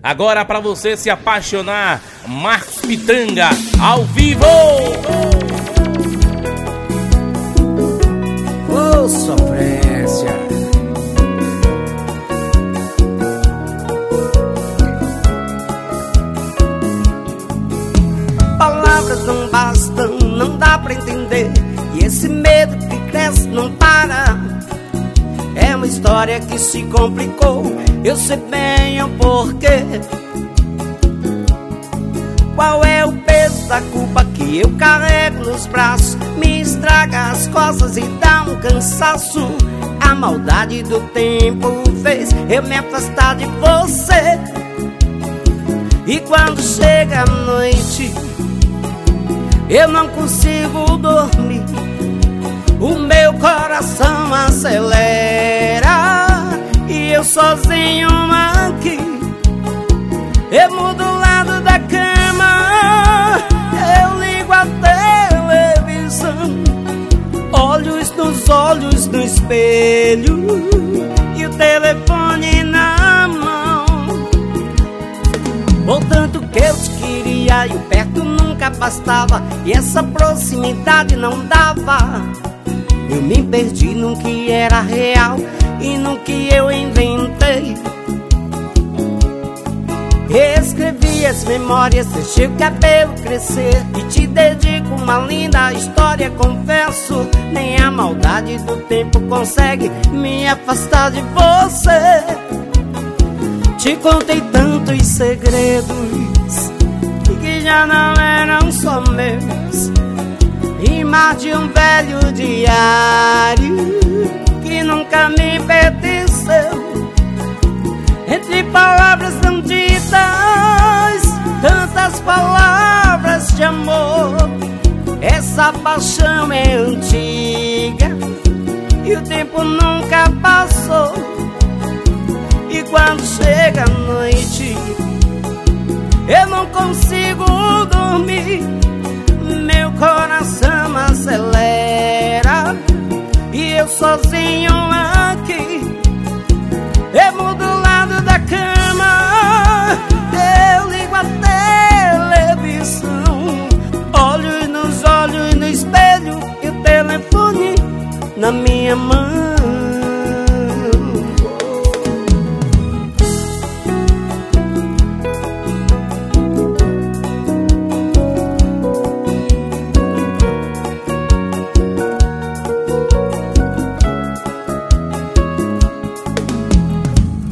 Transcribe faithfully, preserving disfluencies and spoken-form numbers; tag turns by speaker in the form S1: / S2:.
S1: Agora pra você se apaixonar, Marcos Pitanga, ao vivo!
S2: Ô, sofrência! Palavras não bastam, não dá pra entender. E esse medo que cresce não para. É uma história que se complicou, eu sei bem o porquê. Qual é o peso da culpa que eu carrego nos braços? Me estraga as costas e dá um cansaço. A maldade do tempo fez eu me afastar de você. E quando chega a noite, eu não consigo dormir. O meu coração acelera e eu sozinho aqui. Eu mudo o lado da cama, eu ligo a televisão, olhos nos olhos no espelho e o telefone na mão. O tanto que eu te queria e o perto nunca bastava, e essa proximidade não dava. Eu me perdi no que era real e no que eu inventei. Escrevi as memórias, deixei o cabelo crescer e te dedico uma linda história, confesso. Nem a maldade do tempo consegue me afastar de você. Te contei tantos segredos que já não eram só meus, e mais de um velho diário que nunca me pertenceu. Entre palavras não ditas, tantas palavras de amor. Essa paixão é antiga e o tempo nunca passou. E quando chega a noite, eu não consigo dormir. Meu coração acelera e eu sozinho aqui. Eu mudo